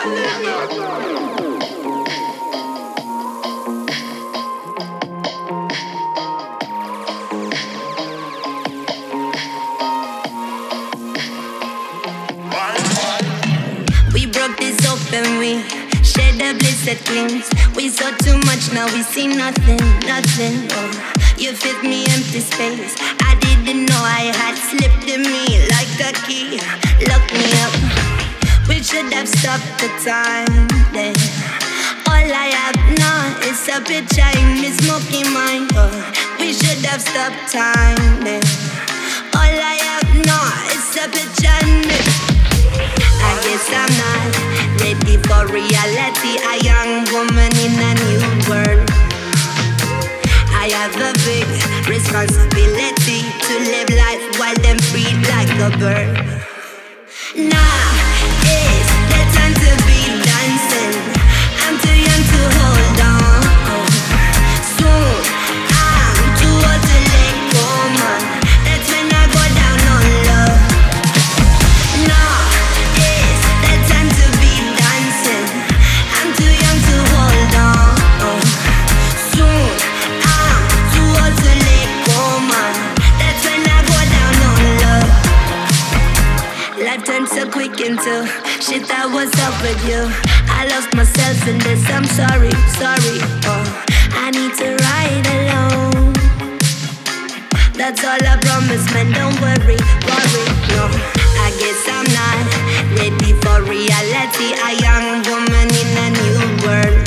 We broke this open, we shared the bliss that clings. We saw too much, now we see nothing, nothing. Oh, you fit me empty space. I didn't know I had slipped in me like a key. Lock me up. We should have stopped the time then. All I have now is a picture in me smoking mind. Oh, we should have stopped time then. All I have now is a picture in me. I guess I'm not ready for reality. A young woman in a new world. I have a big responsibility to live life while them free like a bird. Now is the time to be dancing. I'm too young to hold on. Soon I'm too old to let go, man. That's when I go down on love. Now is the time to be dancing. I'm too young to hold on. Soon I'm too old to let go, man. That's when I go down on love. Life turned so quick into shit I was up with you. I lost myself in this, I'm sorry, sorry. Oh, I need to ride alone. That's all I promise, man, don't worry, worry, no. I guess I'm not ready for reality. A young woman in a new world.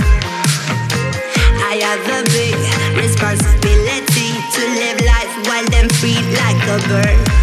I have a big responsibility to live life while them free like a bird.